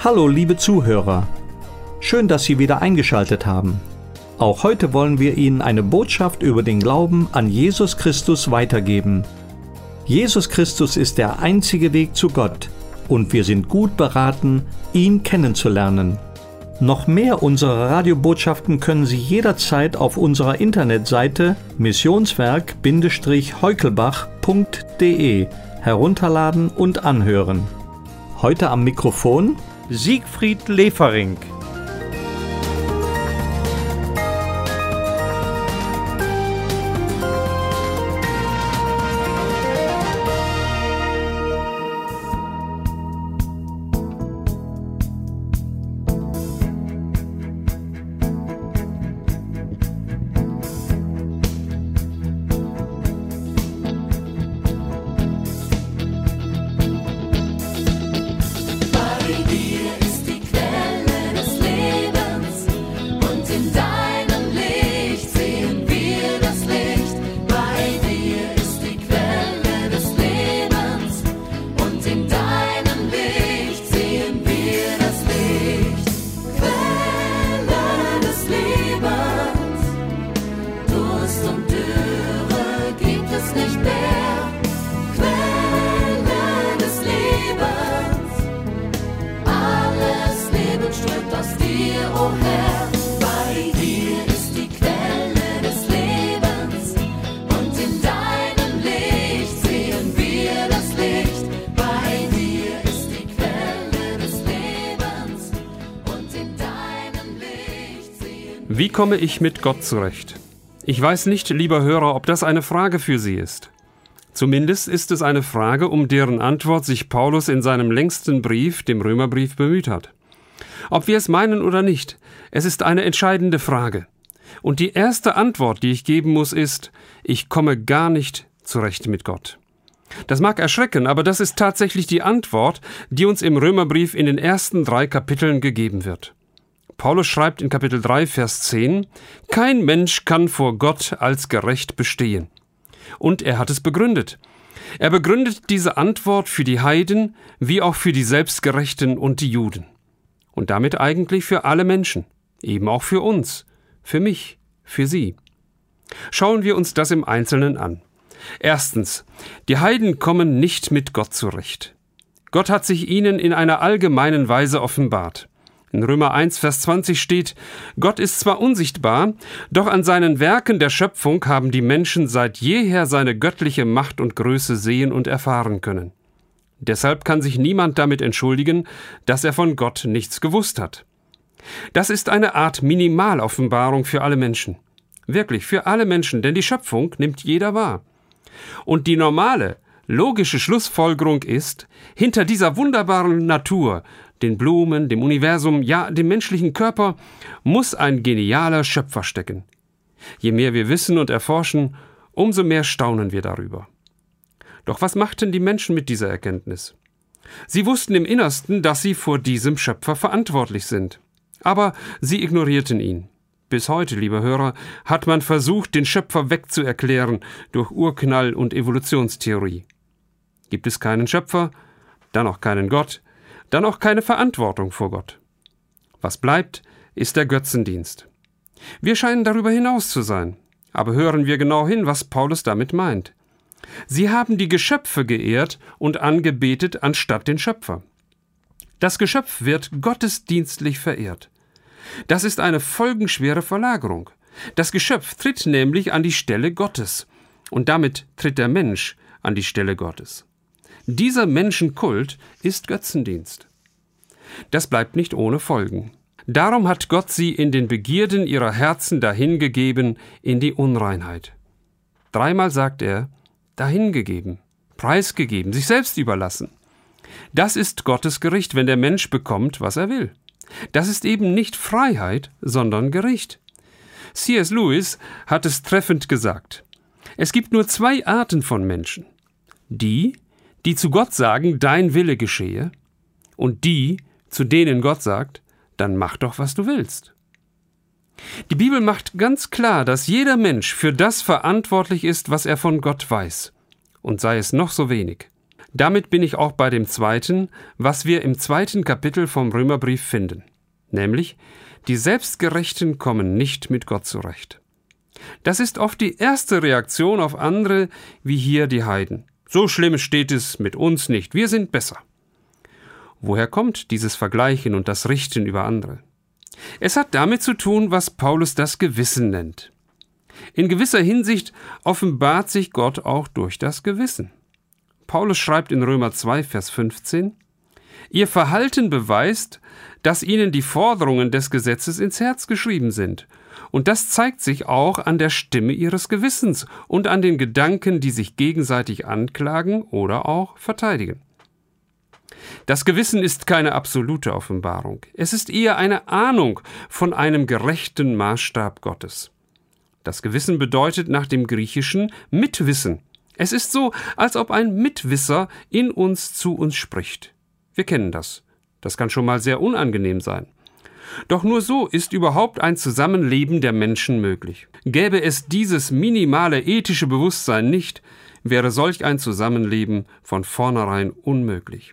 Hallo liebe Zuhörer, schön, dass Sie wieder eingeschaltet haben. Auch heute wollen wir Ihnen eine Botschaft über den Glauben an Jesus Christus weitergeben. Jesus Christus ist der einzige Weg zu Gott und wir sind gut beraten, ihn kennenzulernen. Noch mehr unserer Radiobotschaften können Sie jederzeit auf unserer Internetseite missionswerk-heukelbach.de herunterladen und anhören. Heute am Mikrofon Siegfried Lefering. Wie komme ich mit Gott zurecht? Ich weiß nicht, lieber Hörer, ob das eine Frage für Sie ist. Zumindest ist es eine Frage, um deren Antwort sich Paulus in seinem längsten Brief, dem Römerbrief, bemüht hat. Ob wir es meinen oder nicht, es ist eine entscheidende Frage. Und die erste Antwort, die ich geben muss, ist: Ich komme gar nicht zurecht mit Gott. Das mag erschrecken, aber das ist tatsächlich die Antwort, die uns im Römerbrief in den ersten 3 Kapiteln gegeben wird. Paulus schreibt in Kapitel 3, Vers 10, kein Mensch kann vor Gott als gerecht bestehen. Und er hat es begründet. Er begründet diese Antwort für die Heiden wie auch für die Selbstgerechten und die Juden. Und damit eigentlich für alle Menschen, eben auch für uns, für mich, für Sie. Schauen wir uns das im Einzelnen an. Erstens, die Heiden kommen nicht mit Gott zurecht. Gott hat sich ihnen in einer allgemeinen Weise offenbart. In Römer 1, Vers 20 steht, Gott ist zwar unsichtbar, doch an seinen Werken der Schöpfung haben die Menschen seit jeher seine göttliche Macht und Größe sehen und erfahren können. Deshalb kann sich niemand damit entschuldigen, dass er von Gott nichts gewusst hat. Das ist eine Art Minimaloffenbarung für alle Menschen. Wirklich, für alle Menschen, denn die Schöpfung nimmt jeder wahr. Und die normale, logische Schlussfolgerung ist, hinter dieser wunderbaren Natur, den Blumen, dem Universum, ja, dem menschlichen Körper, muss ein genialer Schöpfer stecken. Je mehr wir wissen und erforschen, umso mehr staunen wir darüber. Doch was machten die Menschen mit dieser Erkenntnis? Sie wussten im Innersten, dass sie vor diesem Schöpfer verantwortlich sind. Aber sie ignorierten ihn. Bis heute, lieber Hörer, hat man versucht, den Schöpfer wegzuerklären durch Urknall und Evolutionstheorie. Gibt es keinen Schöpfer, dann auch keinen Gott, dann auch keine Verantwortung vor Gott. Was bleibt, ist der Götzendienst. Wir scheinen darüber hinaus zu sein. Aber hören wir genau hin, was Paulus damit meint. Sie haben die Geschöpfe geehrt und angebetet anstatt den Schöpfer. Das Geschöpf wird gottesdienstlich verehrt. Das ist eine folgenschwere Verlagerung. Das Geschöpf tritt nämlich an die Stelle Gottes. Und damit tritt der Mensch an die Stelle Gottes. Dieser Menschenkult ist Götzendienst. Das bleibt nicht ohne Folgen. Darum hat Gott sie in den Begierden ihrer Herzen dahingegeben in die Unreinheit. 3-mal sagt er, dahingegeben, preisgegeben, sich selbst überlassen. Das ist Gottes Gericht, wenn der Mensch bekommt, was er will. Das ist eben nicht Freiheit, sondern Gericht. C.S. Lewis hat es treffend gesagt. Es gibt nur 2 Arten von Menschen. Die zu Gott sagen, dein Wille geschehe, und die, zu denen Gott sagt, dann mach doch, was du willst. Die Bibel macht ganz klar, dass jeder Mensch für das verantwortlich ist, was er von Gott weiß, und sei es noch so wenig. Damit bin ich auch bei dem zweiten, was wir im 2. Kapitel vom Römerbrief finden, nämlich: Die Selbstgerechten kommen nicht mit Gott zurecht. Das ist oft die erste Reaktion auf andere, wie hier die Heiden. So schlimm steht es mit uns nicht, wir sind besser. Woher kommt dieses Vergleichen und das Richten über andere? Es hat damit zu tun, was Paulus das Gewissen nennt. In gewisser Hinsicht offenbart sich Gott auch durch das Gewissen. Paulus schreibt in Römer 2, Vers 15: Ihr Verhalten beweist, dass ihnen die Forderungen des Gesetzes ins Herz geschrieben sind. Und das zeigt sich auch an der Stimme ihres Gewissens und an den Gedanken, die sich gegenseitig anklagen oder auch verteidigen. Das Gewissen ist keine absolute Offenbarung. Es ist eher eine Ahnung von einem gerechten Maßstab Gottes. Das Gewissen bedeutet nach dem Griechischen Mitwissen. Es ist so, als ob ein Mitwisser in uns zu uns spricht. Wir kennen das. Das kann schon mal sehr unangenehm sein. Doch nur so ist überhaupt ein Zusammenleben der Menschen möglich. Gäbe es dieses minimale ethische Bewusstsein nicht, wäre solch ein Zusammenleben von vornherein unmöglich.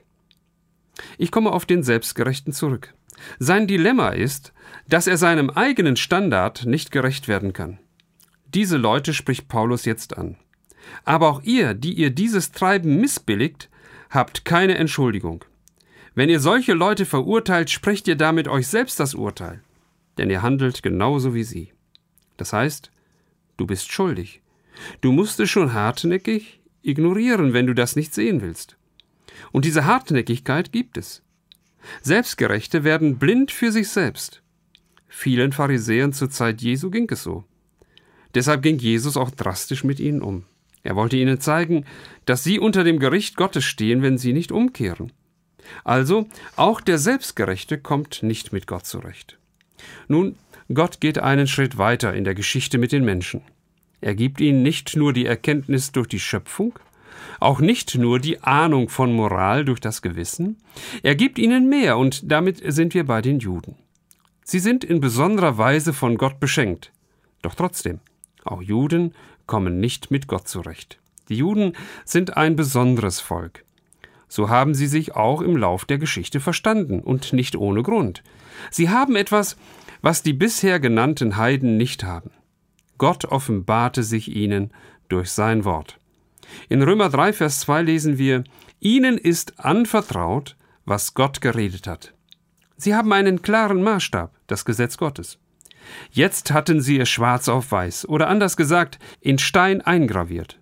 Ich komme auf den Selbstgerechten zurück. Sein Dilemma ist, dass er seinem eigenen Standard nicht gerecht werden kann. Diese Leute spricht Paulus jetzt an. Aber auch ihr, die ihr dieses Treiben missbilligt, habt keine Entschuldigung. Wenn ihr solche Leute verurteilt, sprecht ihr damit euch selbst das Urteil, denn ihr handelt genauso wie sie. Das heißt, du bist schuldig. Du musst es schon hartnäckig ignorieren, wenn du das nicht sehen willst. Und diese Hartnäckigkeit gibt es. Selbstgerechte werden blind für sich selbst. Vielen Pharisäern zur Zeit Jesu ging es so. Deshalb ging Jesus auch drastisch mit ihnen um. Er wollte ihnen zeigen, dass sie unter dem Gericht Gottes stehen, wenn sie nicht umkehren. Also, auch der Selbstgerechte kommt nicht mit Gott zurecht. Nun, Gott geht einen Schritt weiter in der Geschichte mit den Menschen. Er gibt ihnen nicht nur die Erkenntnis durch die Schöpfung, auch nicht nur die Ahnung von Moral durch das Gewissen, er gibt ihnen mehr, und damit sind wir bei den Juden. Sie sind in besonderer Weise von Gott beschenkt. Doch trotzdem, auch Juden kommen nicht mit Gott zurecht. Die Juden sind ein besonderes Volk. So haben sie sich auch im Lauf der Geschichte verstanden, und nicht ohne Grund. Sie haben etwas, was die bisher genannten Heiden nicht haben. Gott offenbarte sich ihnen durch sein Wort. In Römer 3, Vers 2 lesen wir: Ihnen ist anvertraut, was Gott geredet hat. Sie haben einen klaren Maßstab, das Gesetz Gottes. Jetzt hatten sie es schwarz auf weiß, oder anders gesagt, in Stein eingraviert.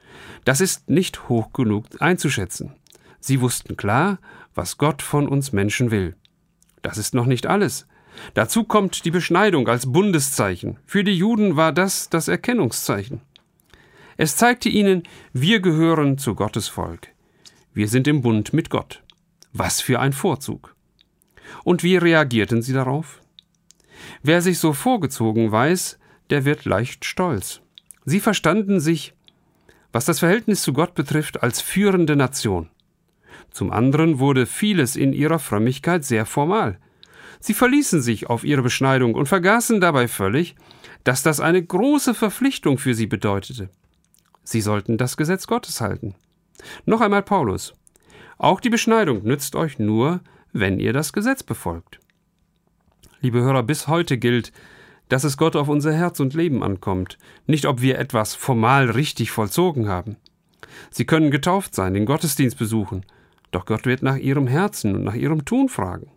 Das ist nicht hoch genug einzuschätzen. Sie wussten klar, was Gott von uns Menschen will. Das ist noch nicht alles. Dazu kommt die Beschneidung als Bundeszeichen. Für die Juden war das das Erkennungszeichen. Es zeigte ihnen, wir gehören zu Gottes Volk. Wir sind im Bund mit Gott. Was für ein Vorzug. Und wie reagierten sie darauf? Wer sich so vorgezogen weiß, der wird leicht stolz. Sie verstanden sich, was das Verhältnis zu Gott betrifft, als führende Nation. Zum anderen wurde vieles in ihrer Frömmigkeit sehr formal. Sie verließen sich auf ihre Beschneidung und vergaßen dabei völlig, dass das eine große Verpflichtung für sie bedeutete. Sie sollten das Gesetz Gottes halten. Noch einmal Paulus: Auch die Beschneidung nützt euch nur, wenn ihr das Gesetz befolgt. Liebe Hörer, bis heute gilt, dass es Gott auf unser Herz und Leben ankommt, nicht ob wir etwas formal richtig vollzogen haben. Sie können getauft sein, den Gottesdienst besuchen, doch Gott wird nach ihrem Herzen und nach ihrem Tun fragen.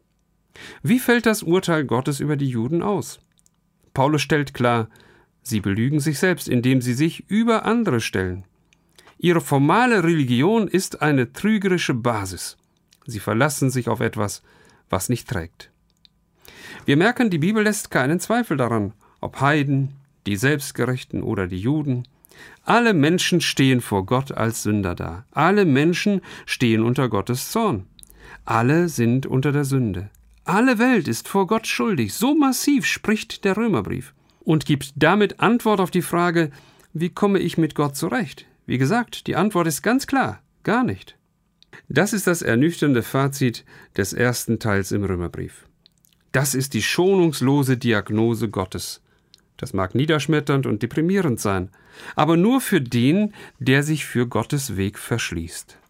Wie fällt das Urteil Gottes über die Juden aus? Paulus stellt klar, sie belügen sich selbst, indem sie sich über andere stellen. Ihre formale Religion ist eine trügerische Basis. Sie verlassen sich auf etwas, was nicht trägt. Wir merken, die Bibel lässt keinen Zweifel daran, ob Heiden, die Selbstgerechten oder die Juden. Alle Menschen stehen vor Gott als Sünder da. Alle Menschen stehen unter Gottes Zorn. Alle sind unter der Sünde. Alle Welt ist vor Gott schuldig. So massiv spricht der Römerbrief und gibt damit Antwort auf die Frage, wie komme ich mit Gott zurecht? Wie gesagt, die Antwort ist ganz klar, gar nicht. Das ist das ernüchternde Fazit des ersten Teils im Römerbrief. Das ist die schonungslose Diagnose Gottes. Das mag niederschmetternd und deprimierend sein, aber nur für den, der sich für Gottes Weg verschließt.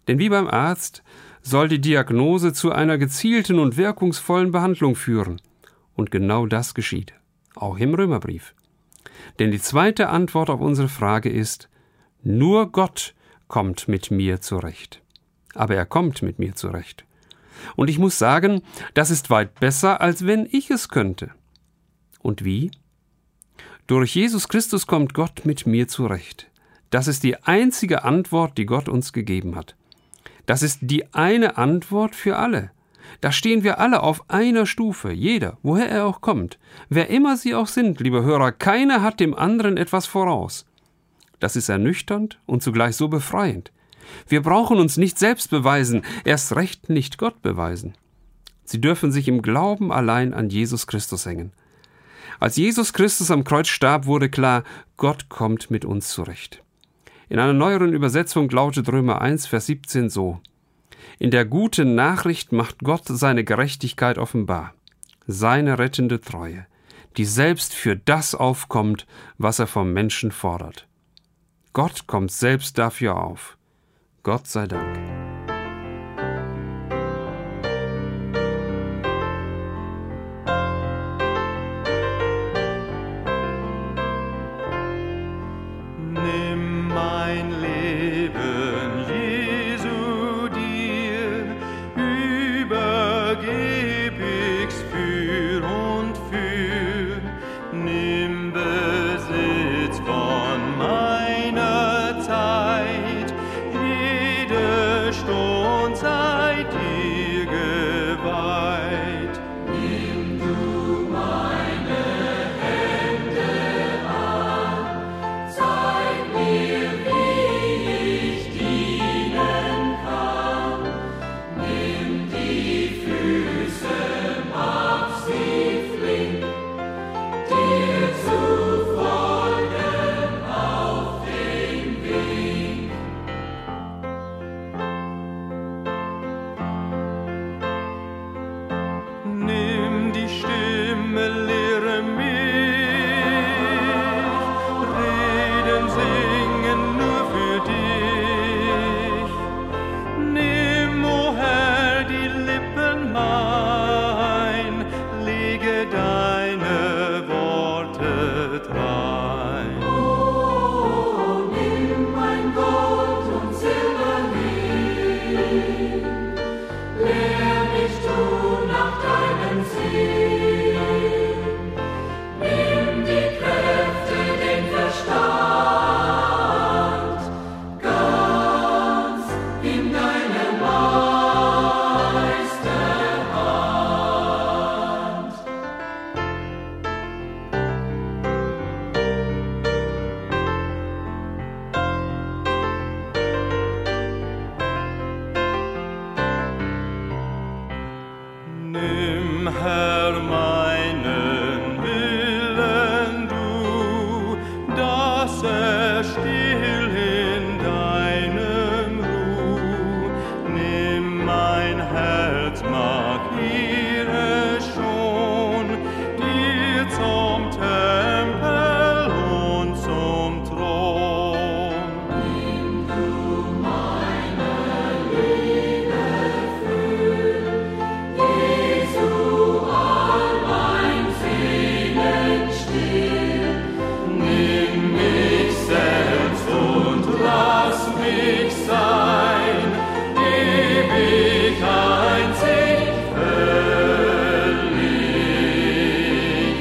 Denn wie beim Arzt soll die Diagnose zu einer gezielten und wirkungsvollen Behandlung führen. Und genau das geschieht, auch im Römerbrief. Denn die zweite Antwort auf unsere Frage ist: Nur Gott kommt mit mir zurecht. Aber er kommt mit mir zurecht. Und ich muss sagen, das ist weit besser, als wenn ich es könnte. Und wie? Durch Jesus Christus kommt Gott mit mir zurecht. Das ist die einzige Antwort, die Gott uns gegeben hat. Das ist die eine Antwort für alle. Da stehen wir alle auf einer Stufe, jeder, woher er auch kommt. Wer immer sie auch sind, liebe Hörer, keiner hat dem anderen etwas voraus. Das ist ernüchternd und zugleich so befreiend. Wir brauchen uns nicht selbst beweisen, erst recht nicht Gott beweisen. Sie dürfen sich im Glauben allein an Jesus Christus hängen. Als Jesus Christus am Kreuz starb, wurde klar, Gott kommt mit uns zurecht. In einer neueren Übersetzung lautet Römer 1, Vers 17 so: In der guten Nachricht macht Gott seine Gerechtigkeit offenbar, seine rettende Treue, die selbst für das aufkommt, was er vom Menschen fordert. Gott kommt selbst dafür auf. Gott sei Dank. Nimm mein Leben, Jesu, dir, übergeb ich's für und für. Nimm Besitz von meiner Zeit, jede Stund sei dir geweiht. Nimm du meine Hände an, zeig mir, wie ich dienen kann. Nimm die Füße, mach sie flink, dir zu folgen auf den Weg. Nimm die Stimme, lehre mich, reden, singen nur für dich. Nimm, o Herr, die Lippen mein, lege deine Worte drein. Oh, nimm mein Gold und Silberling, lehr mich tun nach deinem Sinn. Nimm die Kräfte, den Verstand, ganz in deine Meisterhand. Nimm, Herr, meinen Willen du, dass er still in deinem Ruh. Nimm mein Herz, mag dir es schon, dir zum Tempel und zum Thron. Nimm du meine Liebe fühl, Jesu, all mein Sehnen still. Nimm mich selbst und lass mich sein, ewig einzig, völlig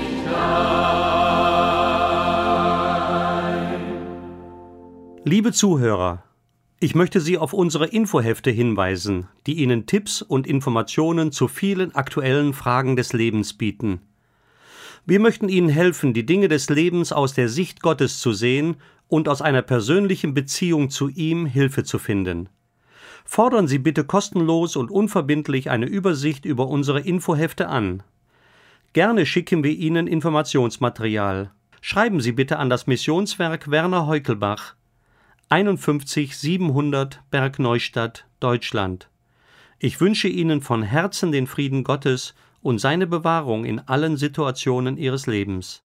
dein. Liebe Zuhörer, ich möchte Sie auf unsere Infohefte hinweisen, die Ihnen Tipps und Informationen zu vielen aktuellen Fragen des Lebens bieten. Wir möchten Ihnen helfen, die Dinge des Lebens aus der Sicht Gottes zu sehen und aus einer persönlichen Beziehung zu ihm Hilfe zu finden. Fordern Sie bitte kostenlos und unverbindlich eine Übersicht über unsere Infohefte an. Gerne schicken wir Ihnen Informationsmaterial. Schreiben Sie bitte an das Missionswerk Werner Heukelbach, 51 700 Bergneustadt, Deutschland. Ich wünsche Ihnen von Herzen den Frieden Gottes und seine Bewahrung in allen Situationen Ihres Lebens.